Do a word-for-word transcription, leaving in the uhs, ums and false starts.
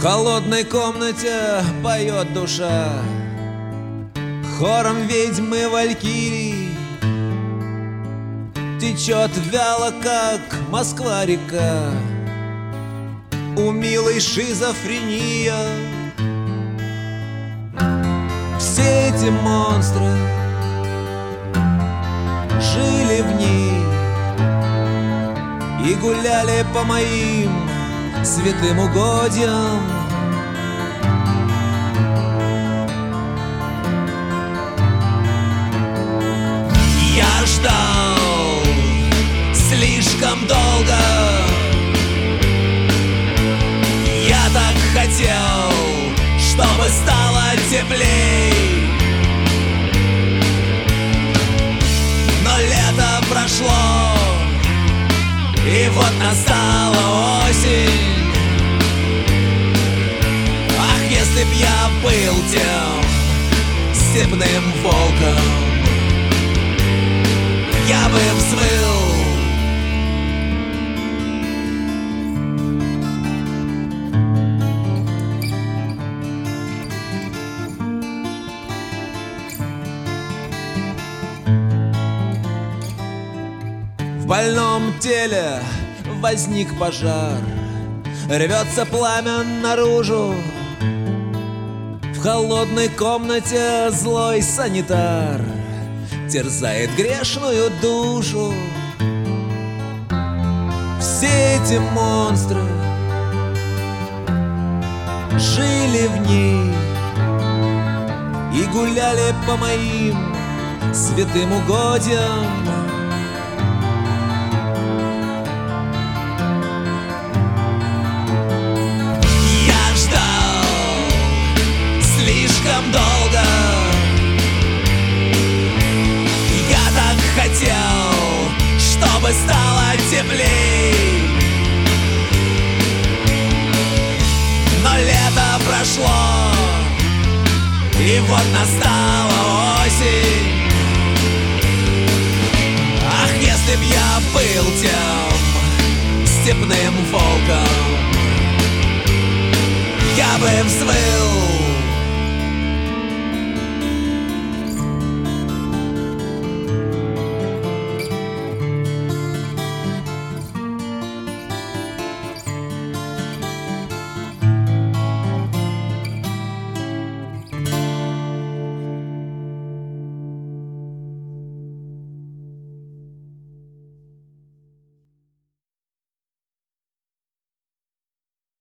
В холодной комнате поет душа хором ведьмы валькирий. Течет вяло, как Москва-река, у милой шизофрения. Все эти монстры жили в ней и гуляли по моим святым угодьям. Я ждал слишком долго, я так хотел, чтобы стало теплей. Но лето прошло, и вот настала осень. Ах, если б я был тем степным волком, я бы взвыл. В больном теле возник пожар, рвется пламя наружу. В холодной комнате злой санитар терзает грешную душу. Все эти монстры жили в ней и гуляли по моим святым угодьям. Слишком долго я так хотел, чтобы стало теплей. Но лето прошло, и вот настало